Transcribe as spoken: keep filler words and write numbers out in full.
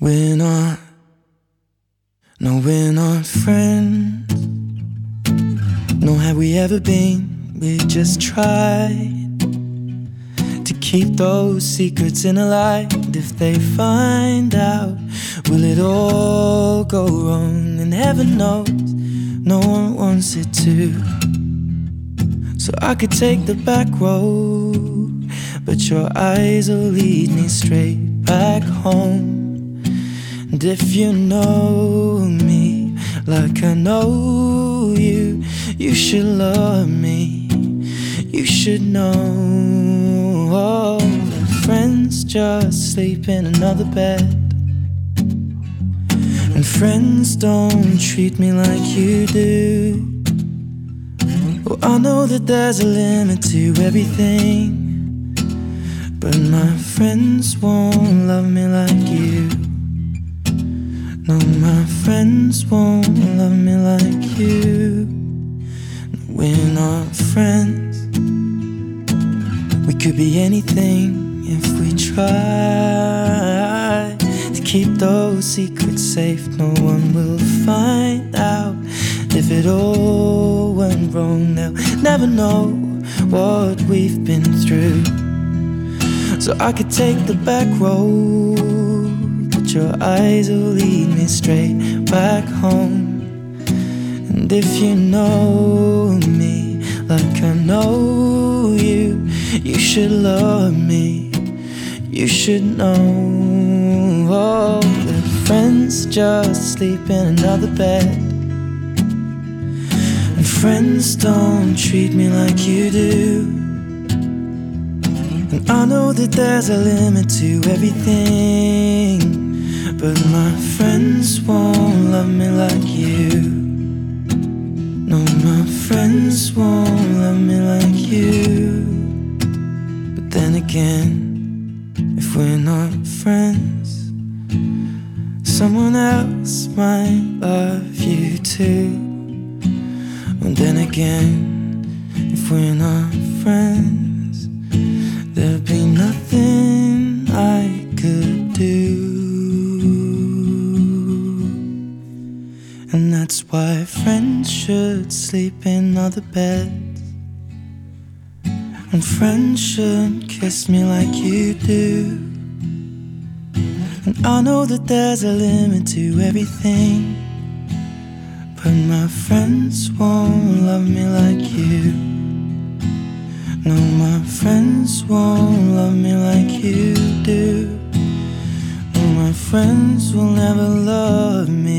We're not, no, we're not friends. Nor have we ever been. We just tried to keep those secrets in a light. If they find out, will it all go wrong? And heaven knows no one wants it to. So I could take the back road, but your eyes will lead me straight back home. And if you know me like I know you, you should love me, you should know. Oh, friends just sleep in another bed, and friends don't treat me like you do. Oh, I know that there's a limit to everything, but my friends won't love me like you. No, my friends won't love me like you. We're not friends. We could be anything if we try to keep those secrets safe. No one will find out. If it all went wrong, they'll never know what we've been through. So I could take the back road, but your eyes will lead me straight back home. And if you know me like I know you, you should love me, you should know. Oh, that friends just sleep in another bed, and friends don't treat me like you do. And I know that there's a limit to everything, but my friends won't love me like you. No, my friends won't love me like you. But then again, if we're not friends, someone else might love you too. And then again, if we're not friends, there'd be nothing I could do. And that's why friends should sleep in other beds, and friends shouldn't kiss me like you do. And I know that there's a limit to everything, but my friends won't love me like you. No, my friends won't love me like you do. No, my friends will never love me